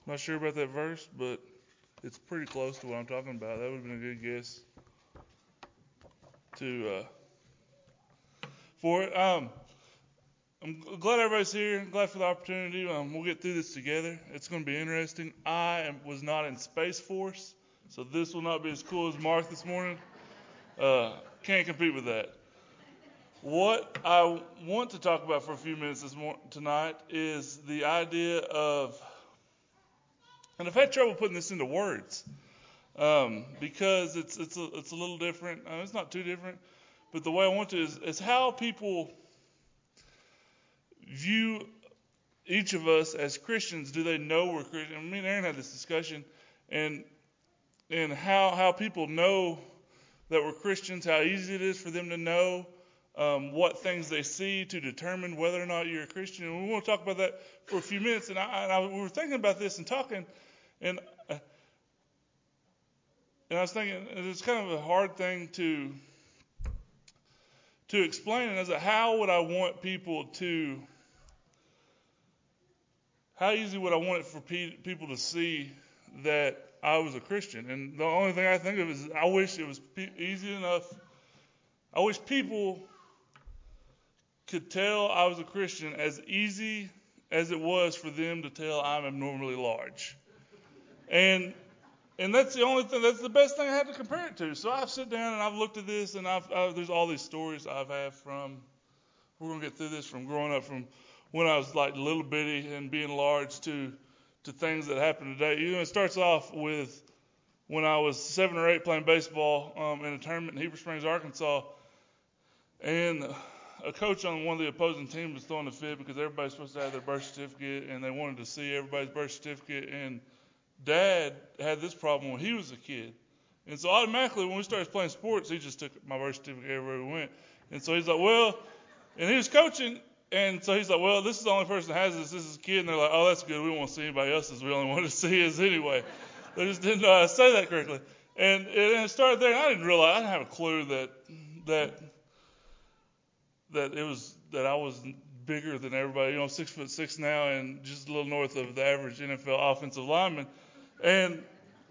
Not sure about that verse, but it's pretty close to what I'm talking about. That would have been a good guess for it. I'm glad everybody's here. I'm glad for the opportunity. We'll get through this together. It's going to be interesting. Was not in Space Force, so this will not be as cool as Mark this morning. Can't compete with that. What I want to talk about for a few minutes tonight is the idea of, and I've had trouble putting this into words because it's a little different. It's not too different, but the way I want to is how people view each of us as Christians. Do they know we're Christians? Me and Aaron had this discussion, and how people know that we're Christians, how easy it is for them to know what things they see to determine whether or not you're a Christian. And we want to talk about that for a few minutes. And we were thinking about this and talking, and I was thinking it's kind of a hard thing to explain. And I was like, how easy would I want it for people to see that I was a Christian? And the only thing I think of is I wish it was easy enough. I wish people could tell I was a Christian as easy as it was for them to tell I'm abnormally large. And that's the only thing, that's the best thing I had to compare it to. So I've sat down and I've looked at this, and there's all these stories I've had we're going to get through this, from growing up from when I was like little bitty and being large to things that happen today. It starts off with when I was 7 or 8 playing baseball in a tournament in Heber Springs, Arkansas, and a coach on one of the opposing teams was throwing a fit because everybody's supposed to have their birth certificate, and they wanted to see everybody's birth certificate. And Dad had this problem when he was a kid. And so automatically when we started playing sports, he just took my birth certificate everywhere we went. And so he's like, well, and he was coaching, and so he's like, well, this is the only person that has this. This is a kid. And they're like, oh, that's good. We don't want to see anybody else's. We only want to see his anyway. They just didn't know how to say that correctly. And it started there, and I didn't have a clue that I was bigger than everybody. 6'6" now, and just a little north of the average NFL offensive lineman. And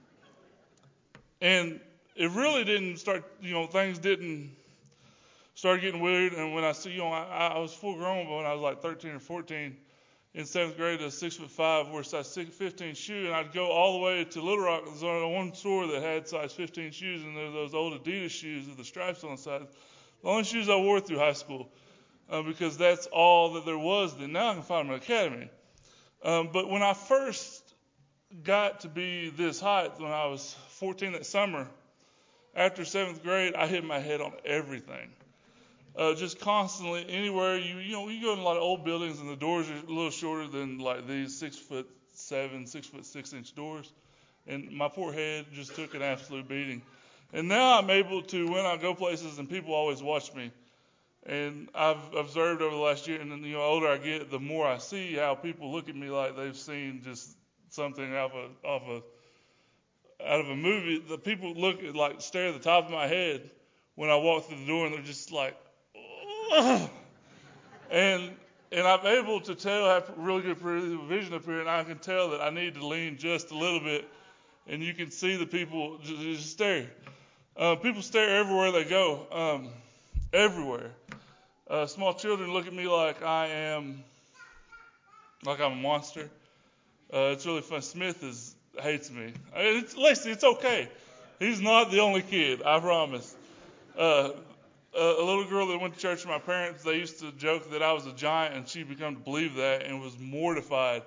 it really didn't start. Things didn't start getting weird. And when I see, I was full grown, but when I was like 13 or 14 in 7th grade, a 6'5" wore a size 15 shoe, and I'd go all the way to Little Rock. There was only one store that had size 15 shoes, and there were those old Adidas shoes with the stripes on the side. The only shoes I wore through high school, because that's all that there was then. Now I can find them in Academy. But when I first got to be this height, when I was 14 that summer, after 7th grade, I hit my head on everything. Just constantly, anywhere you go in a lot of old buildings, and the doors are a little shorter than like these 6'7", 6'6" doors, and my poor head just took an absolute beating. And now I'm able to, when I go places, and people always watch me, and I've observed over the last year, and then the older I get, the more I see how people look at me like they've seen just something out of a movie. The people stare at the top of my head when I walk through the door, and they're just like, ugh. And I'm able to tell I have really good vision up here, and I can tell that I need to lean just a little bit, and you can see the people just stare. People stare everywhere they go, everywhere. Small children look at me like I'm a monster. It's really fun. Smith hates me. Lacey, it's okay. He's not the only kid, I promise. A little girl that went to church with my parents, they used to joke that I was a giant, and she began to believe that and was mortified.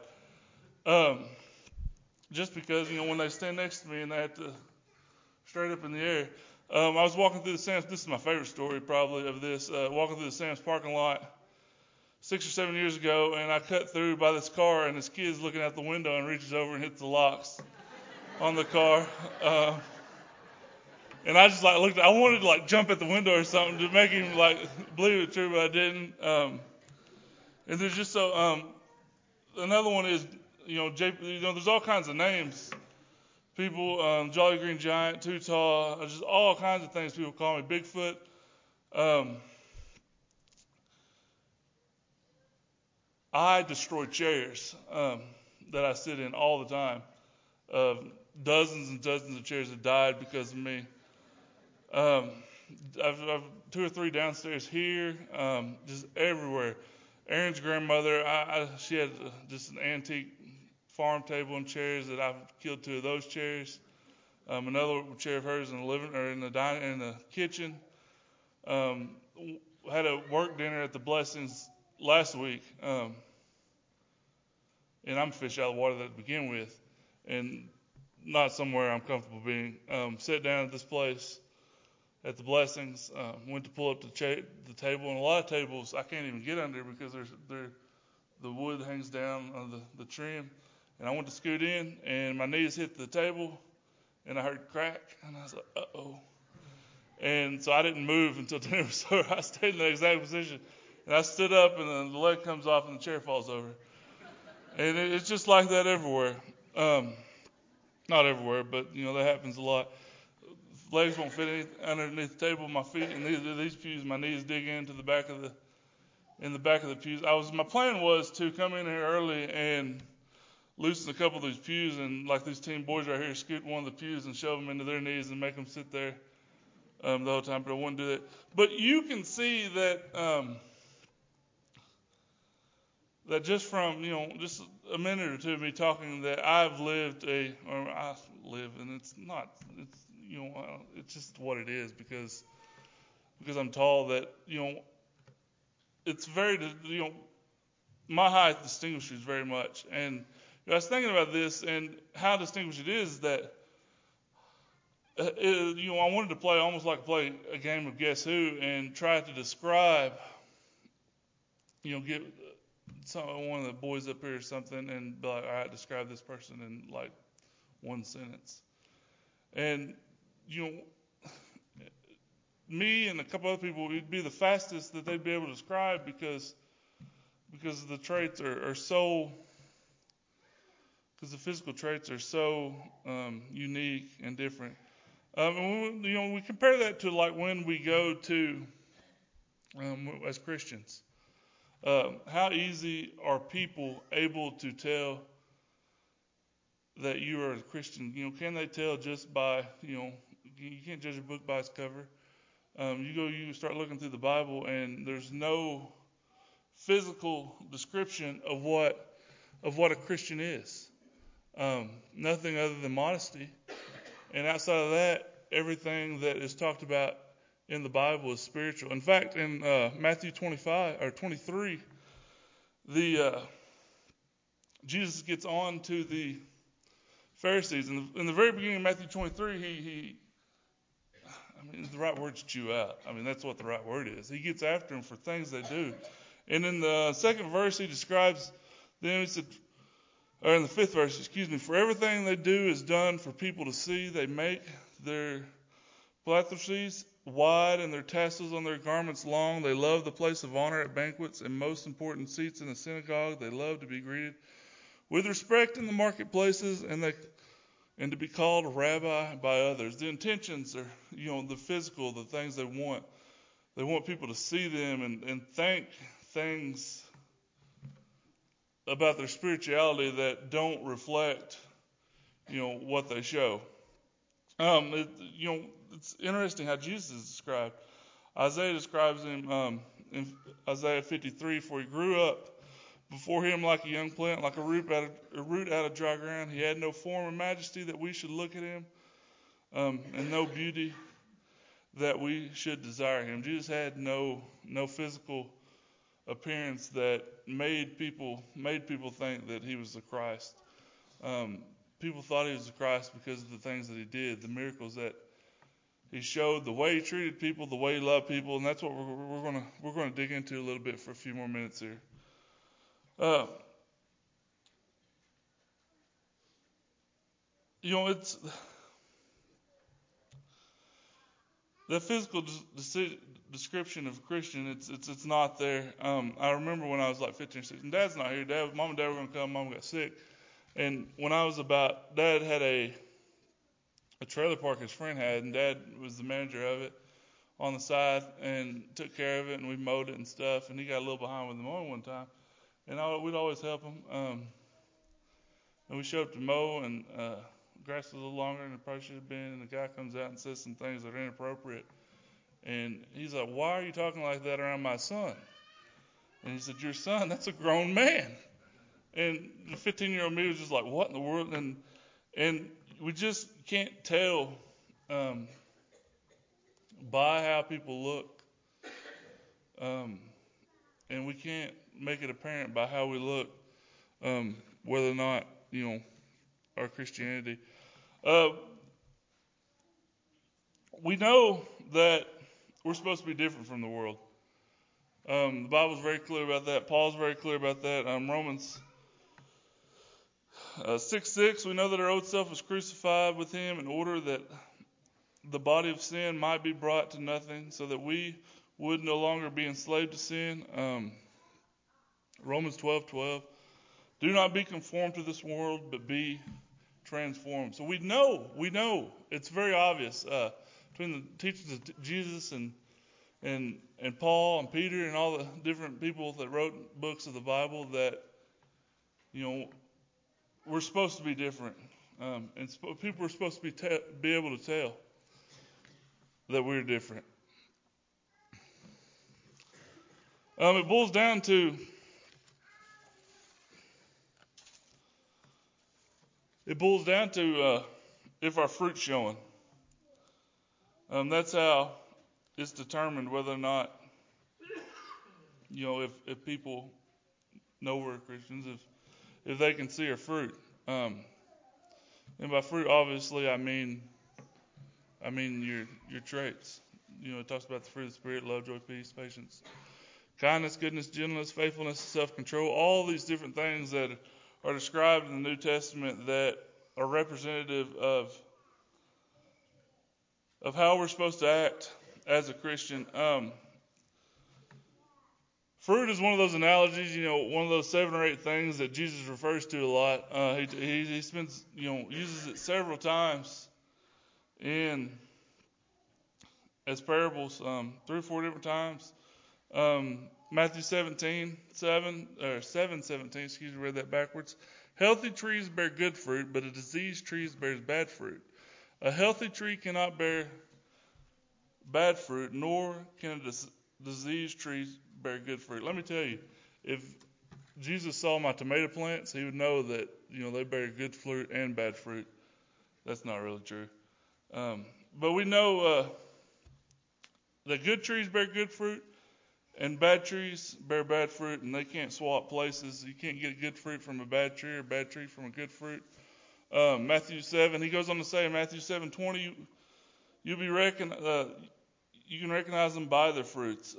Just because, when they stand next to me and they have to straight up in the air. I was walking through the Sam's. This is my favorite story probably of this. Walking through the Sam's parking lot 6 or 7 years ago, and I cut through by this car, and this kid's looking out the window and reaches over and hits the locks on the car. And I just looked. I wanted to jump at the window or something to make him believe it true, but I didn't. And there's just another one is there's all kinds of names. People, Jolly Green Giant, Too Tall, just all kinds of things people call me. Bigfoot. I destroy chairs. that I sit in all the time. Dozens and dozens of chairs have died because of me. I've 2 or 3 downstairs here, just everywhere. Aaron's grandmother, she had just an antique farm table and chairs that I've killed 2 of those chairs. Another chair of hers in the living or in the kitchen. Had a work dinner at the Blessings last week, and I'm fish out of the water to begin with, and not somewhere I'm comfortable being. Sat down at this place at the Blessings, went to pull up the table, and a lot of tables I can't even get under because the wood hangs down on the trim, and I went to scoot in, and my knees hit the table, and I heard crack, and I was like, uh-oh. And so I didn't move until dinner was over. I stayed in that exact position. And I stood up, and then the leg comes off, and the chair falls over. And it's just like that everywhere. Not everywhere, but, that happens a lot. Legs won't fit underneath the table, my feet, and these pews, my knees dig into the back of the pews. My plan was to come in here early and loosen a couple of these pews, and like these teen boys right here, scoot one of the pews and shove them into their knees and make them sit there the whole time, but I wouldn't do that. But you can see that that just from just a minute or two of me talking that I live, and it's just what it is because I'm tall. That it's very my height distinguishes very much, and I was thinking about this and how distinguished it is that. I wanted to play a game of Guess Who and try to describe, get one of the boys up here or something and be like, all right, describe this person in like one sentence. And, me and a couple other people, it'd be the fastest that they'd be able to describe because the traits are so, because the physical traits are so unique and different. We compare that to like when we go to, as Christians, how easy are people able to tell that you are a Christian? Can they tell just by, you can't judge a book by its cover. You start looking through the Bible and there's no physical description of what a Christian is. Nothing other than modesty. And outside of that, everything that is talked about in the Bible is spiritual. In fact, in Matthew 23, Jesus gets on to the Pharisees. In the very beginning of Matthew 23, the right word's chew out. That's what the right word is. He gets after them for things they do. And in the second verse, he describes them. He said, or in the 5th verse, for everything they do is done for people to see. They make their plethysces wide and their tassels on their garments long. They love the place of honor at banquets and most important seats in the synagogue. They love to be greeted with respect in the marketplaces and to be called rabbi by others. The intentions are, the physical, the things they want. They want people to see them and think things about their spirituality that don't reflect, what they show. It's interesting how Jesus is described. Isaiah describes him in Isaiah 53, for he grew up before him like a young plant, like a root out of dry ground. He had no form or majesty that we should look at him, and no beauty that we should desire him. Jesus had no physical appearance that made people think that he was the Christ. People thought he was the Christ because of the things that he did, the miracles that he showed, the way he treated people, the way he loved people, and that's what we're gonna dig into a little bit for a few more minutes here. It's the physical description of a Christian. It's not there. I remember when I was like 15 or 16. Dad's not here. Mom and Dad were gonna come. Mom got sick, and when I was Dad had a trailer park his friend had, and Dad was the manager of it on the side and took care of it, and we mowed it and stuff. And he got a little behind with the mowing one time, and we'd always help him. and we show up to mow, and grass is a little longer than it probably should have been, and the guy comes out and says some things that are inappropriate. And he's like, "Why are you talking like that around my son?" And he said, "Your son, that's a grown man." And the 15-year-old me was just like, "What in the world?" And we just can't tell by how people look, and we can't make it apparent by how we look whether or not our Christianity. We know that we're supposed to be different from the world. The Bible's very clear about that. Paul's very clear about that. Romans 6:6, we know that our old self was crucified with him in order that the body of sin might be brought to nothing, so that we would no longer be enslaved to sin. Romans 12:12, do not be conformed to this world, but be transformed. So we know, it's very obvious between the teachings of Jesus and Paul and Peter and all the different people that wrote books of the Bible that, we're supposed to be different. And people are supposed to be able to tell that we're different. It boils down to if our fruit's showing. That's how it's determined whether or not, if people know we're Christians, if they can see our fruit. And by fruit, obviously, I mean your traits. It talks about the fruit of the Spirit: love, joy, peace, patience, kindness, goodness, gentleness, faithfulness, self-control. All these different things that are described in the New Testament that are representative of how we're supposed to act as a Christian. Fruit is one of those analogies, one of those 7 or 8 things that Jesus refers to a lot. He spends, uses it several times as parables, 3 or 4 different times. Matthew 7:17, read that backwards. Healthy trees bear good fruit, but a diseased tree bears bad fruit. A healthy tree cannot bear bad fruit, nor can a diseased tree bear good fruit. Let me tell you, if Jesus saw my tomato plants, he would know that, they bear good fruit and bad fruit. That's not really true. But we know that good trees bear good fruit and bad trees bear bad fruit, and they can't swap places. You can't get good fruit from a bad tree or bad tree from a good fruit. Matthew 7, he goes on to say in Matthew 7:20, you can recognize them by their fruits.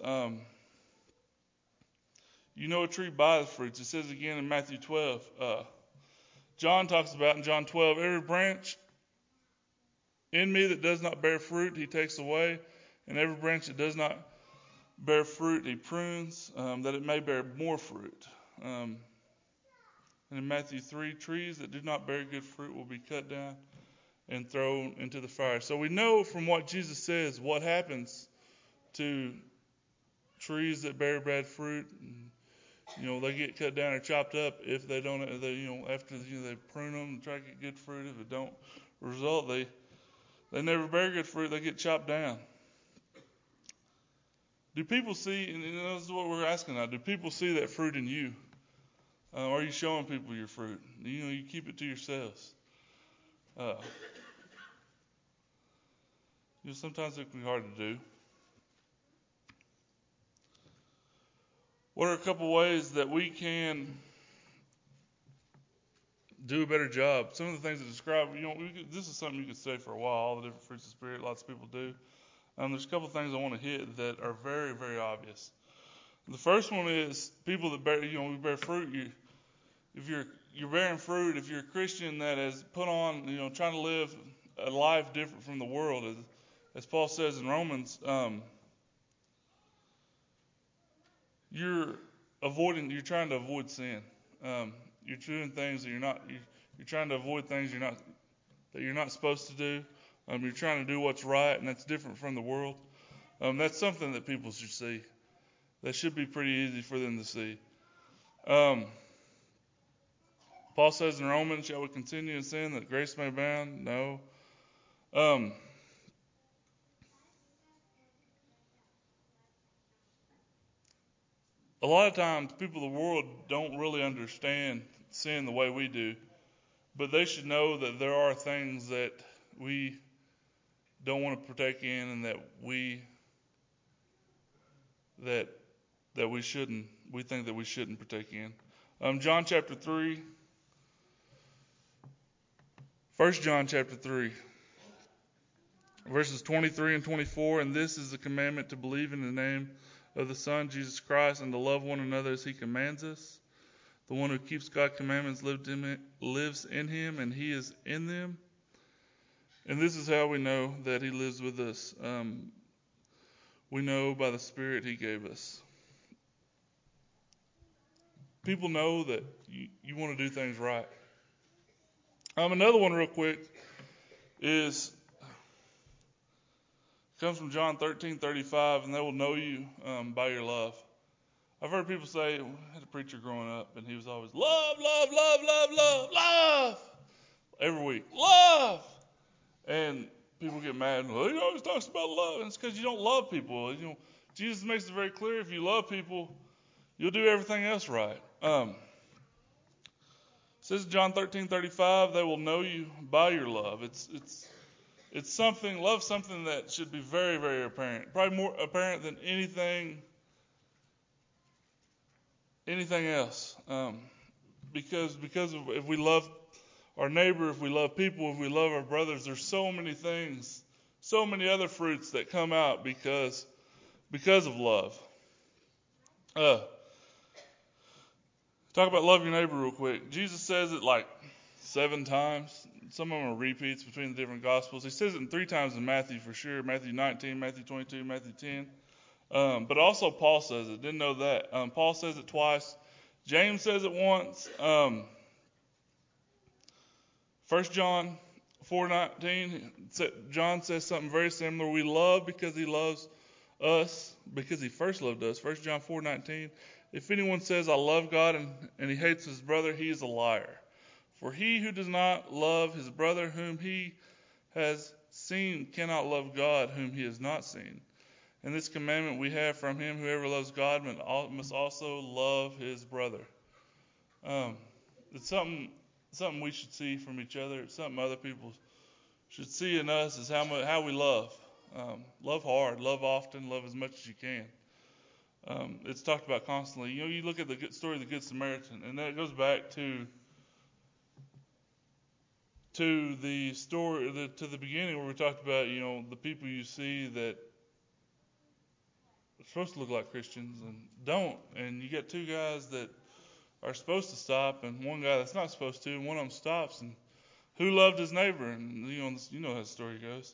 You know a tree by the fruits. It says again in Matthew 12. John talks about in John 12, every branch in me that does not bear fruit, he takes away, and every branch that does not bear fruit, he prunes, that it may bear more fruit. And in Matthew 3, trees that do not bear good fruit will be cut down and thrown into the fire. So we know from what Jesus says what happens to trees that bear bad fruit. They get cut down or chopped up if they don't. After they prune them and try to get good fruit. If it don't result, they never bear good fruit. They get chopped down. Do people see? And this is what we're asking now. Do people see that fruit in you? Are you showing people your fruit? You keep it to yourselves. Sometimes it can be hard to do. What are a couple ways that we can do a better job? Some of the things that describe, this is something you could say for a while, all the different fruits of the Spirit, lots of people do. There's a couple of things I want to hit that are very, very obvious. The first one is people that bear, we bear fruit. If you're bearing fruit, if you're a Christian that has put on, trying to live a life different from the world, as Paul says in Romans, you're trying to avoid sin. You're doing things that you're trying to avoid things that you're not supposed to do. You're trying to do what's right, and that's different from the world. That's something that people should see. That should be pretty easy for them to see. Paul says in Romans, shall we continue in sin that grace may abound? No. A lot of times people of the world don't really understand sin the way we do, but they should know that there are things that we don't want to partake in and that we think that we shouldn't partake in. John chapter 3, 1 John chapter 3, verses 23 and 24, and this is the commandment, to believe in the name of the Son, Jesus Christ, and to love one another as he commands us. The one who keeps God's commandments lives in him, and he is in them. And this is how we know that he lives with us. We know by the Spirit he gave us. People know that you want to do things right. Another one real quick comes from John 13:35, and they will know you by your love. I've heard people say, I had a preacher growing up, and he was always, love, love, love, love, love, love, every week, love. And people get mad, well, he always talks about love, and it's because you don't love people. Jesus makes it very clear, if you love people, you'll do everything else right. It says in John 13:35, they will know you by your love. It's something that should be very, very apparent. Probably more apparent than anything else. Because of, if we love our neighbor, if we love people, if we love our brothers, there's so many things, so many other fruits that come out because of love. Talk about love your neighbor real quick. Jesus says it like 7 times. Some of them are repeats between the different Gospels. He says it 3 times in Matthew for sure. Matthew 19, Matthew 22, Matthew 10. But also Paul says it. Didn't know that. Paul says it twice. James says it once. 1 John 4:19. John says something very similar. We love because he loves us, because he first loved us. 1 John 4:19. If anyone says, I love God, and he hates his brother, he is a liar. For he who does not love his brother whom he has seen cannot love God whom he has not seen. And this commandment we have from him, whoever loves God must also love his brother. It's something we should see from each other. It's something other people should see in us, is how we love. Love hard, love often, love as much as you can. It's talked about constantly. You look at the story of the Good Samaritan, and that goes back to the story, to the beginning where we talked about, the people you see that are supposed to look like Christians and don't. And you get 2 guys that are supposed to stop, and one guy that's not supposed to, and one of them stops. And who loved his neighbor? And you know how the story goes.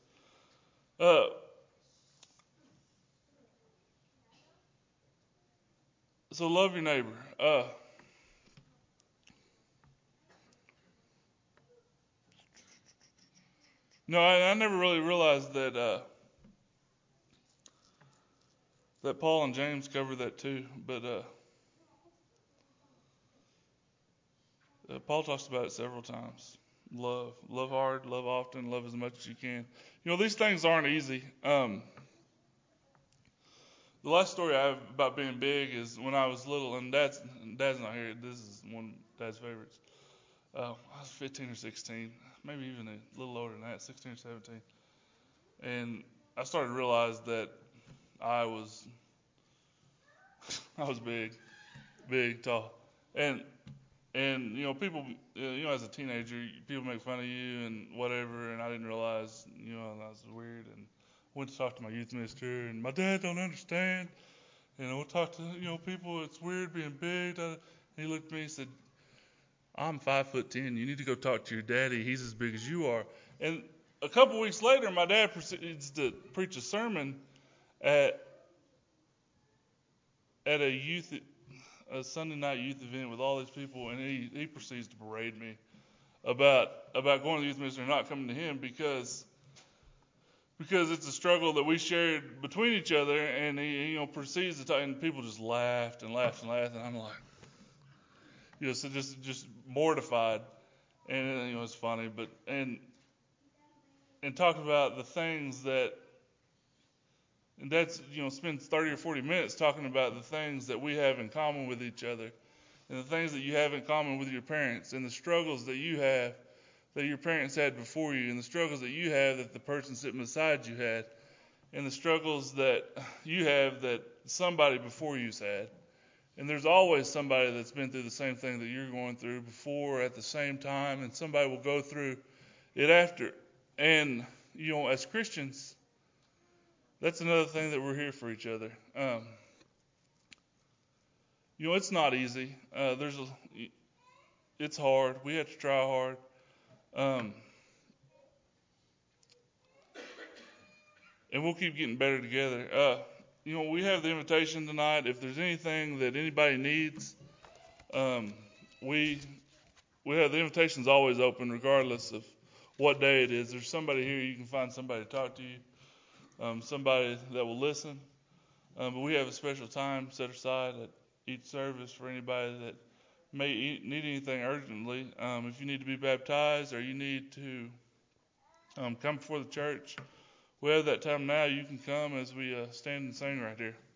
So love your neighbor. No, I never really realized that Paul and James cover that too. But Paul talks about it several times. Love hard, love often, love as much as you can. These things aren't easy. The last story I have about being big is when I was little, and Dad's not here. This is one of Dad's favorites. I was 15 or 16, maybe even a little older than that, 16 or 17. And I started to realize that I was big, tall. And people, as a teenager, people make fun of you and whatever, and I didn't realize, that was weird. And went to talk to my youth minister, and my dad don't understand. And I went to talk to, people, it's weird being big. And he looked at me and said, I'm 5'10". You need to go talk to your daddy. He's as big as you are. And a couple weeks later, my dad proceeds to preach a sermon at a Sunday night youth event with all these people, and he proceeds to berate me about going to the youth minister and not coming to him because it's a struggle that we shared between each other, and he proceeds to talk, and people just laughed and laughed and laughed, and I'm like, So just mortified, and it's funny, but and talking about the things that, and that's spend 30 or 40 minutes talking about the things that we have in common with each other, and the things that you have in common with your parents, and the struggles that you have that your parents had before you, and the struggles that you have that the person sitting beside you had, and the struggles that you have that somebody before you's had. And there's always somebody that's been through the same thing that you're going through before at the same time, and somebody will go through it after. And, as Christians, that's another thing that we're here for each other. It's not easy. It's hard. We have to try hard. And we'll keep getting better together. We have the invitation tonight. If there's anything that anybody needs, we have the invitation's always open, regardless of what day it is. There's somebody here. You can find somebody to talk to you, somebody that will listen. But we have a special time set aside at each service for anybody that may need anything urgently. If you need to be baptized or you need to come before the church, we have that time now. You can come as we stand and sing right here.